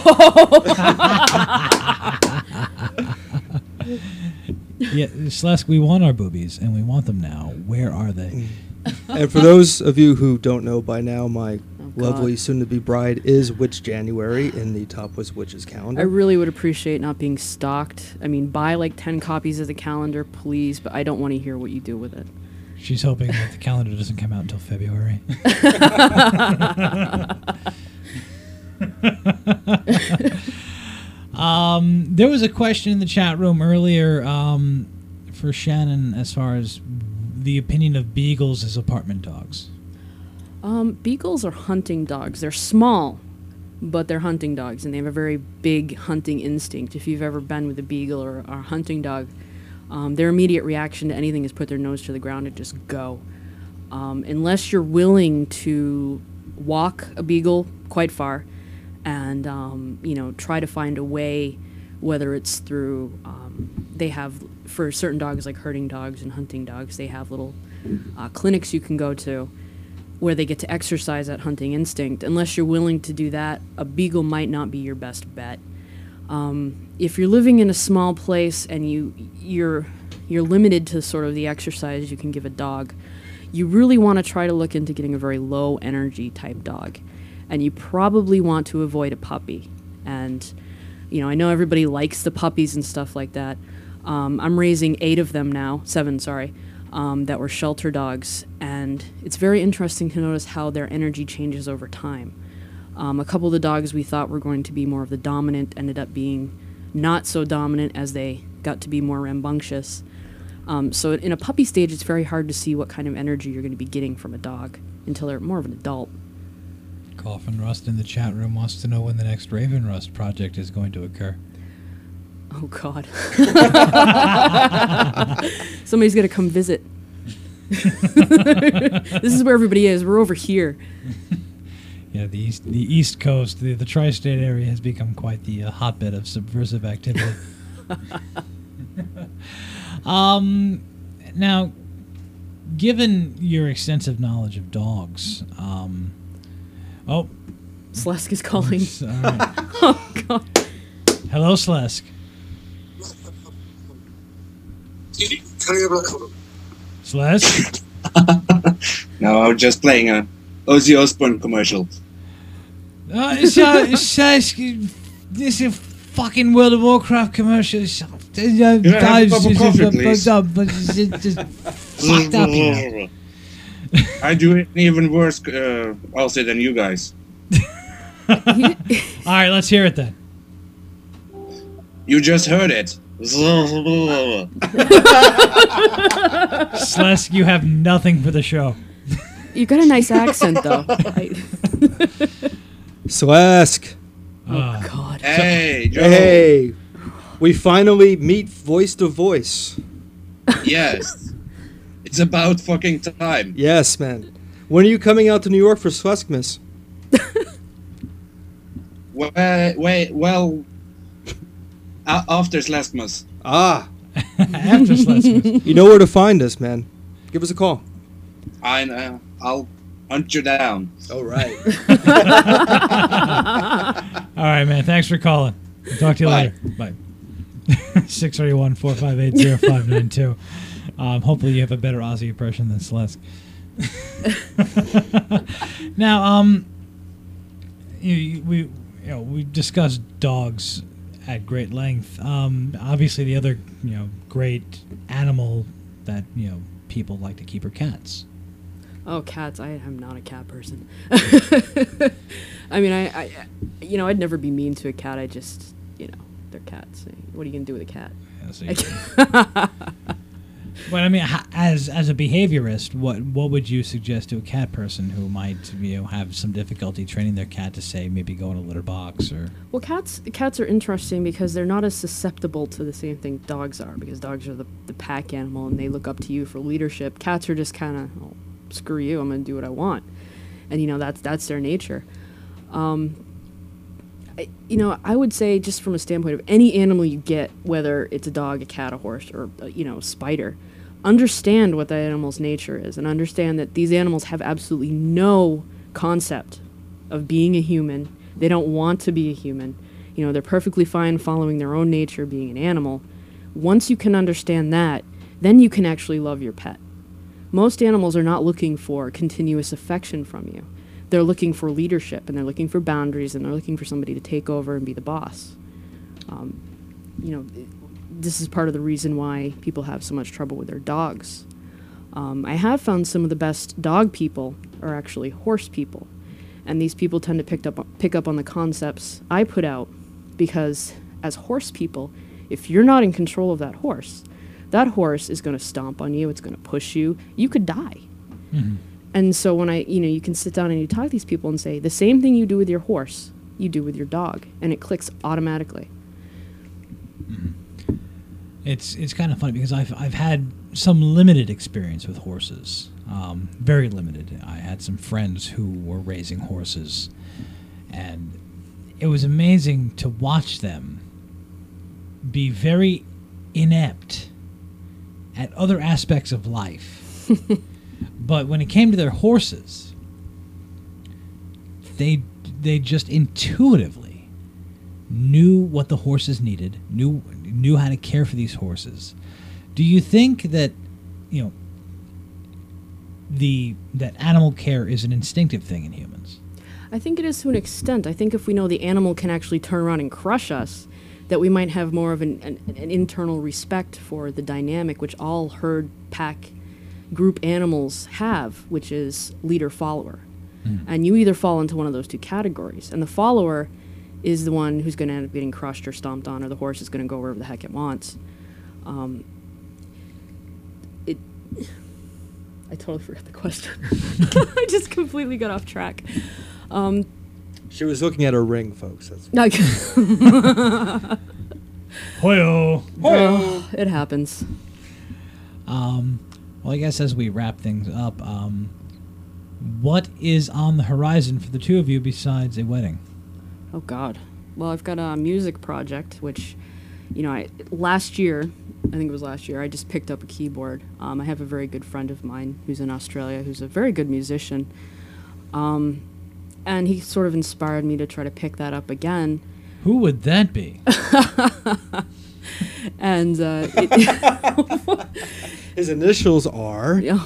Yeah, Celeste, we want our boobies, and we want them now. Where are they? And for those of you who don't know by now, my Oh, lovely God. soon-to-be bride is Witch January in the Top West Witches calendar. I really would appreciate not being stalked. I mean, buy like ten copies of the calendar, please, but I don't want to hear what you do with it. She's hoping that the calendar doesn't come out until February. um, there was a question in the chat room earlier um, for Shannon as far as the opinion of beagles as apartment dogs. Um, beagles are hunting dogs. They're small, but they're hunting dogs, and they have a very big hunting instinct. If you've ever been with a beagle or, or a hunting dog, um, their immediate reaction to anything is put their nose to the ground and just go. Um, unless you're willing to walk a beagle quite far and, um, you know, try to find a way, whether it's through, um, they have, for certain dogs like herding dogs and hunting dogs, they have little uh, clinics you can go to where they get to exercise that hunting instinct. Unless you're willing to do that, a beagle might not be your best bet. Um, if you're living in a small place and you, you're, you're limited to sort of the exercise you can give a dog, you really want to try to look into getting a very low energy type dog. And you probably want to avoid a puppy. And, you know, I know everybody likes the puppies and stuff like that. Um, I'm raising eight of them now, seven, sorry, um, that were shelter dogs. And it's very interesting to notice how their energy changes over time. Um, a couple of the dogs we thought were going to be more of the dominant ended up being not so dominant as they got to be more rambunctious. Um, so in a puppy stage, it's very hard to see what kind of energy you're going to be getting from a dog until they're more of an adult. Coffin Rust in the chat room wants to know when the next Raven Rust project is going to occur. Oh, God. Somebody's going to come visit. This is where everybody is. We're over here. Yeah, the east, the East Coast, the, the tri-state area has become quite the uh, hotbed of subversive activity. um, now, given your extensive knowledge of dogs, um, oh, Slesk is calling. All right. Oh, God. Hello, Slesk. Slesk? No, I was just playing a Ozzy Osbourne commercial. Uh, it's, uh, it's, uh, it's, this is fucking World of Warcraft commercial. It's, uh, Can I have a cup of coffee, please? It's just fucked up, you know. I do it even worse, uh, Ozzy, than you guys. All right, let's hear it then. You just heard it. Slesk, you have nothing for the show. You got a nice accent, though. I Slesk. Oh, God. Hey, Joe. Hey. We finally meet voice to voice. Yes. It's about fucking time. Yes, man. When are you coming out to New York for Sleskmas? Well, wait, well, a- after Sleskmas. Ah. After Sleskmas. You know where to find us, man. Give us a call. I know. I'll hunt you down. All right. All right, man. Thanks for calling. I'll talk to you Bye. later. Bye. six three one, four five eight, zero five nine two. Um, hopefully you have a better Aussie impression than Celeste. Now, um, you, you- we you know we discussed dogs at great length. Um, obviously, the other you know great animal that you know people like to keep are cats. Oh, cats. I am not a cat person. I mean, I, I, you know, I'd never be mean to a cat. I just, you know, they're cats. What are you going to do with a cat? Yeah, so you- But I mean, h- as as a behaviorist, what what would you suggest to a cat person who might you know have some difficulty training their cat to say maybe go in a litter box or? Well, cats cats are interesting because they're not as susceptible to the same thing dogs are, because dogs are the, the pack animal and they look up to you for leadership. Cats are just kind of, oh, screw you, I'm going to do what I want. and you know that's that's their nature. Um, I, you know, I would say just from a standpoint of any animal you get, whether it's a dog, a cat, a horse, or uh, you know, a spider, understand what that animal's nature is, and understand that these animals have absolutely no concept of being a human. They don't want to be a human. You know, they're perfectly fine following their own nature, being an animal. Once you can understand that, then you can actually love your pet. Most animals are not looking for continuous affection from you. They're looking for leadership, and they're looking for boundaries, and they're looking for somebody to take over and be the boss. Um, you know, this is part of the reason why people have so much trouble with their dogs. Um, I have found some of the best dog people are actually horse people. And these people tend to pick up, pick up on the concepts I put out, because as horse people, if you're not in control of that horse, that horse is going to stomp on you, it's going to push you, you could die. Mm-hmm. And so when I, you know, you can sit down and you talk to these people and say, the same thing you do with your horse, you do with your dog, and it clicks automatically. It's it's kind of funny because I've I've had some limited experience with horses, um, very limited. I had some friends who were raising horses, and it was amazing to watch them be very inept at other aspects of life. But when it came to their horses, they they just intuitively knew what the horses needed, knew knew how to care for these horses. Do you think that, you know, the that animal care is an instinctive thing in humans? I think it is to an extent. I think if we know the animal can actually turn around and crush us, that we might have more of an, an, an internal respect for the dynamic which all herd pack group animals have, which is leader-follower. Mm. And you either fall into one of those two categories. And the follower is the one who's going to end up getting crushed or stomped on, or the horse is going to go wherever the heck it wants. Um, it. I totally forgot the question. I just completely got off track. Um, she was looking at her ring, folks. That's Hoyo. Oh, it happens. Um, well, I guess as we wrap things up, um, what is on the horizon for the two of you besides a wedding? Oh, God. Well, I've got a music project, which, you know, I last year, I think it was last year, I just picked up a keyboard. Um, I have a very good friend of mine who's in Australia, who's a very good musician. Um, and he sort of inspired me to try to pick that up again. Who would that be? And uh, it his initials are Yeah.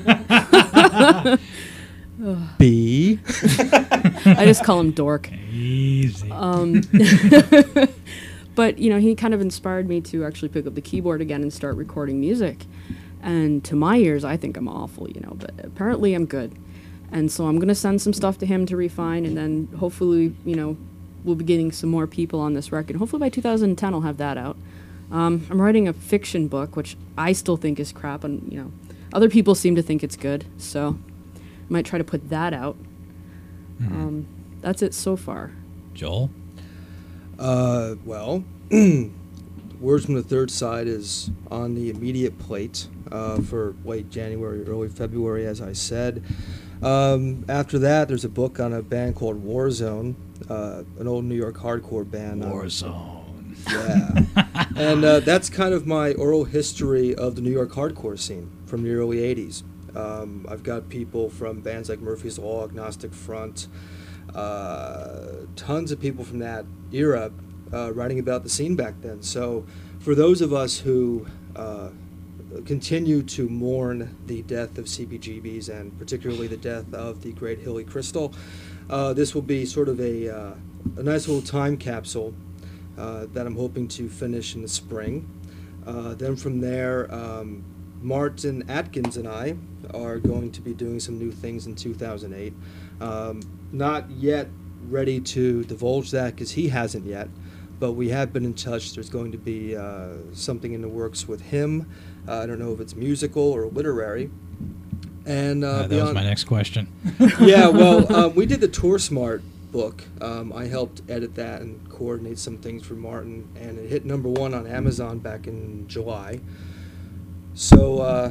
B. I just call him Dork. Easy. Um, but, you know, he kind of inspired me to actually pick up the keyboard again and start recording music. And to my ears, I think I'm awful, you know, but apparently I'm good. And so I'm going to send some stuff to him to refine, and then hopefully, you know, we'll be getting some more people on this record. Hopefully by two thousand ten I'll have that out. Um, I'm writing a fiction book, which I still think is crap, and, you know, other people seem to think it's good, so I might try to put that out. Mm-hmm. Um, that's it so far. Joel? Uh, well, Words from the Third Side is on the immediate plate uh, for late January, early February, as I said. Um, after that, there's a book on a band called Warzone, uh, an old New York hardcore band. Warzone. Yeah. And uh, that's kind of my oral history of the New York hardcore scene from the early eighties. Um, I've got people from bands like Murphy's Law, Agnostic Front, uh, tons of people from that era uh, writing about the scene back then. So for those of us who uh, continue to mourn the death of C B G Bs, and particularly the death of the great Hilly Crystal, uh, this will be sort of a, uh, a nice little time capsule uh, that I'm hoping to finish in the spring. Uh, then from there, um, Martin Atkins and I are going to be doing some new things in two thousand eight. Um, not yet ready to divulge that because he hasn't yet, but we have been in touch. There's going to be uh, something in the works with him. Uh, I don't know if it's musical or literary. And uh, uh, that beyond, was my next question. Yeah, well, uh, we did the Tour Smart book. Um, I helped edit that and coordinate some things for Martin, and it hit number one on Amazon back in July. So uh,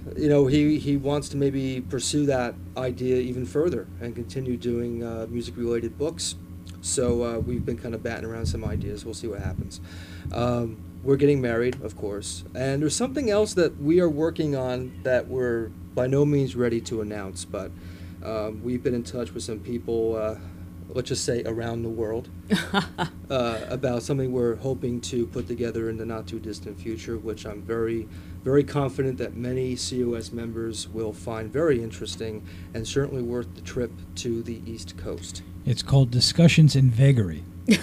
you know, he, he wants to maybe pursue that idea even further and continue doing uh, music-related books. So uh, we've been kind of batting around some ideas. We'll see what happens. Um, we're getting married, of course. And there's something else that we are working on that we're by no means ready to announce, but um, we've been in touch with some people, uh, let's just say around the world, uh, about something we're hoping to put together in the not-too-distant future, which I'm very, very confident that many C O S members will find very interesting and certainly worth the trip to the East Coast. It's called Discussions in Vagary.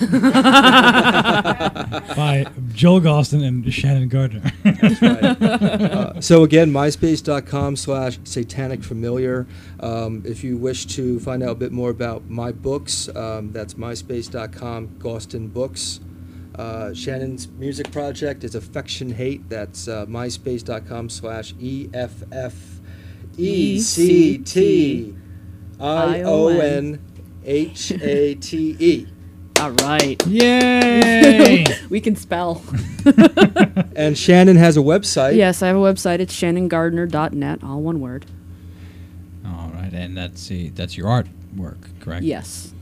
By Joel Galston and Shannon Gardner. That's right. Uh, so again, myspace.com slash satanic familiar. Um, if you wish to find out a bit more about my books, um, that's myspace.com, Galston Books. Uh, Shannon's music project is Affection Hate. That's uh, myspace.com slash E F F E C T I O N H A T E. All right. Yay! We can spell. And Shannon has a website. Yes, I have a website. It's shannon gardner dot net, all one word. All right, and that's the, that's your artwork, correct? Yes.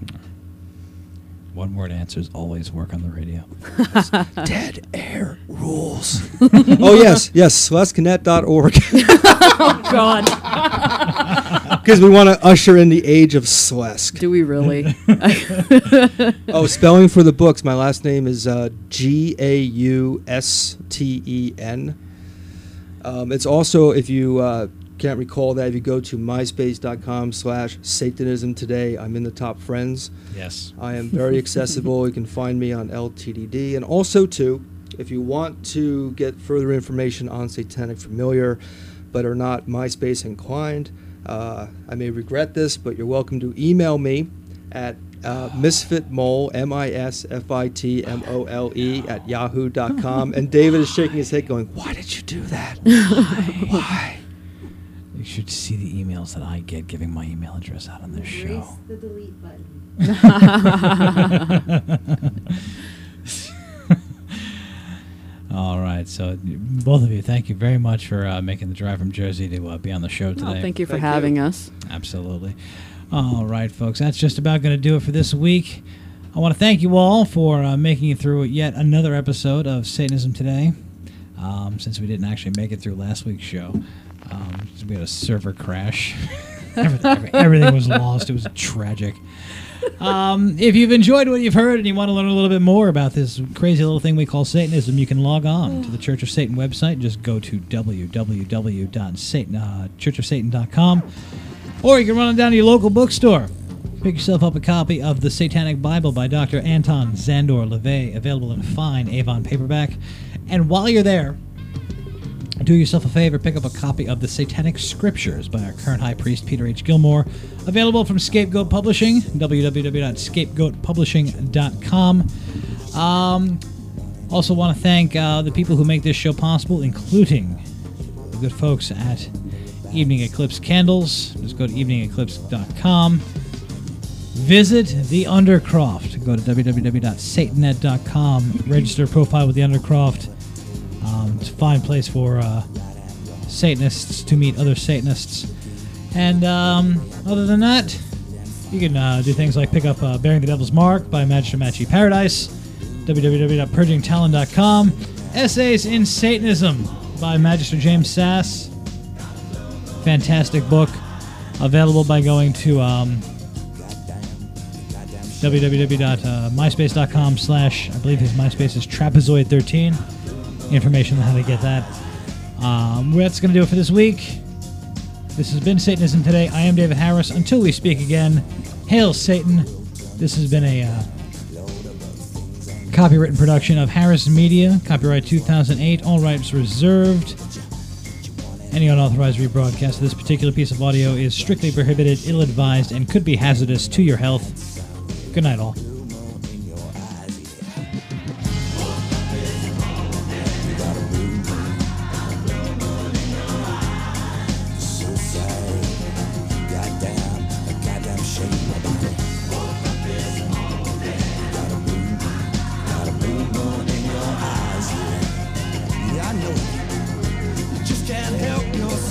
One word answers always work on the radio. Dead air rules. Oh, yes, yes, celeste canet dot org. Oh, God. Because we want to usher in the age of Slesk. Do we really? Oh, spelling for the books. My last name is uh, G A U S T E N. Um, it's also, if you uh, can't recall that, if you go to myspace.com slash Satanism today, I'm in the top friends. Yes. I am very accessible. You can find me on L T D D. And also, too, if you want to get further information on Satanic Familiar, but are not MySpace inclined, uh, I may regret this, but you're welcome to email me at uh, misfitmole, M I S F I T M O L E, at yahoo dot com. And David is shaking his head going, why did you do that? Why? Why? You should see the emails that I get giving my email address out on this show. Erase the delete button. All right, so both of you, thank you very much for uh, making the drive from Jersey to uh, be on the show today. Oh, thank you for thank having you. us. Absolutely. All right, folks, that's just about going to do it for this week. I want to thank you all for uh, making it through yet another episode of Satanism Today, um, since we didn't actually make it through last week's show. Um, we had a server crash. everything, everything was lost. It was tragic. Um, if you've enjoyed what you've heard and you want to learn a little bit more about this crazy little thing we call Satanism, you can log on to the Church of Satan website. Just go to w w w dot church of satan dot com, or you can run down to your local bookstore. Pick yourself up a copy of The Satanic Bible by Doctor Anton Szandor LaVey, available in fine Avon paperback. And while you're there, do yourself a favor, pick up a copy of The Satanic Scriptures by our current High Priest, Peter H. Gilmore, available from Scapegoat Publishing, w w w dot scapegoat publishing dot com. Um, also want to thank uh, the people who make this show possible, including the good folks at Evening Eclipse Candles. Just go to evening eclipse dot com. Visit The Undercroft. Go to w w w dot satanet dot com. Register a profile with The Undercroft. Um, it's a fine place for uh, Satanists to meet other Satanists. And um, other than that, you can uh, do things like pick up uh, Bearing the Devil's Mark by Magister Matchy Paradise, w w w dot purging talon dot com, Essays in Satanism by Magister James Sass. Fantastic book. Available by going to um, w w w dot myspace dot com slash, I believe his MySpace is trapezoid thirteen. Information on how to get that. Um, that's going to do it for this week. This has been Satanism Today. I am David Harris. Until we speak again, hail Satan. This has been a uh, copywritten production of Harris Media. Copyright two thousand eight. All rights reserved. Any unauthorized rebroadcast of this particular piece of audio is strictly prohibited, ill-advised, and could be hazardous to your health. Good night, all. Can't help yourself.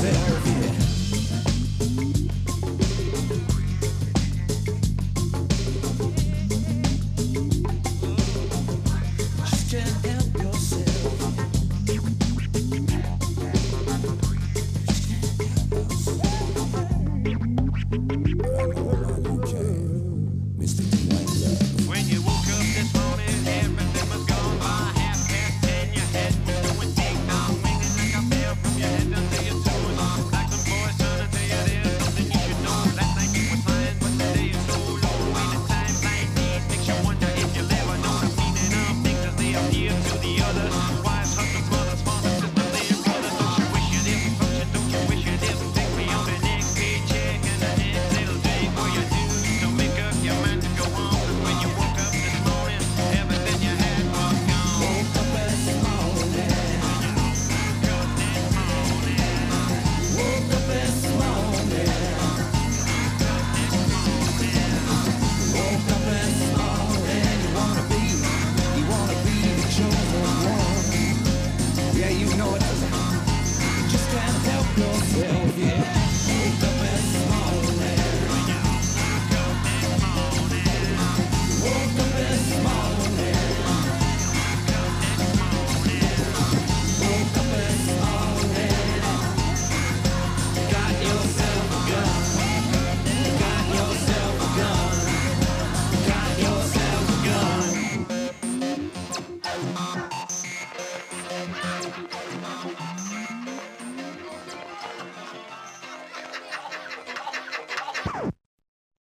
Yeah.